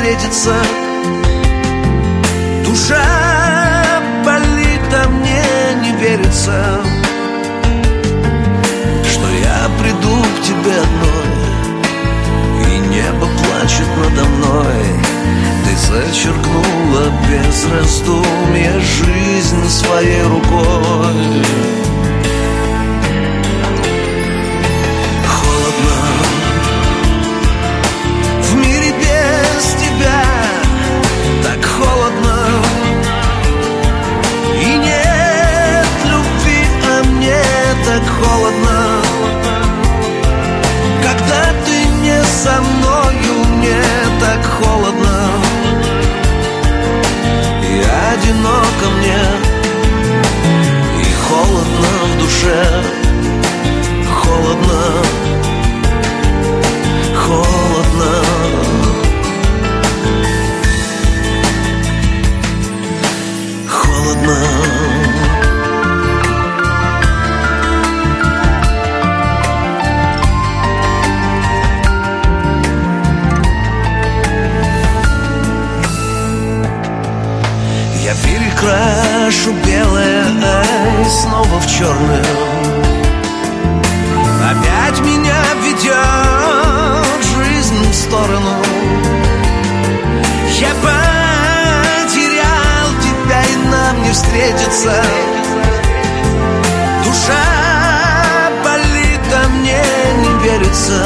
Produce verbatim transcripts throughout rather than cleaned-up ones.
встретиться. Душа болит, а мне не верится, что я приду к тебе одной, и небо плачет надо мной. Ты зачеркнула без раздумья жизнь своей рукой. Холодно в мире без тебя, так холодно. И нет любви, а мне так холодно. Когда ты не со мною, мне так холодно. И одиноко мне, и холодно в душе. Холодно, холодно. Холодно. Я перекрашу белое, ай, снова в черное. Опять меня ведет жизнь в сторону. Я потерял тебя, и нам не встретиться. Душа болит, а мне не верится,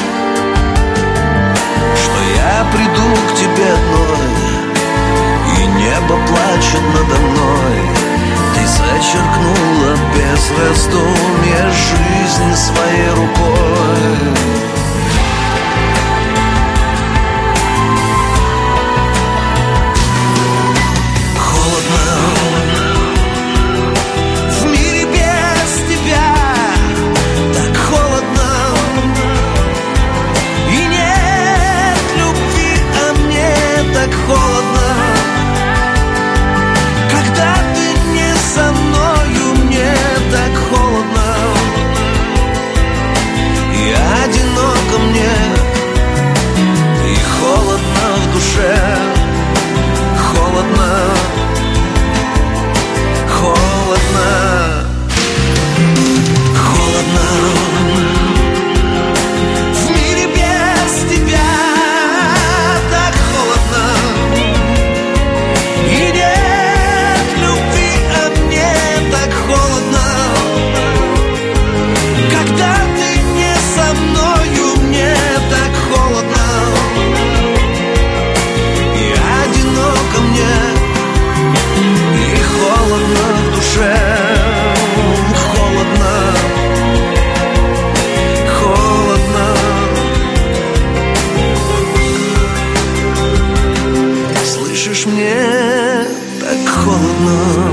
что я приду к тебе одной, и небо плачет надо мной. Ты зачеркнула без раздумья жизнь своей рукой. Мне так холодно.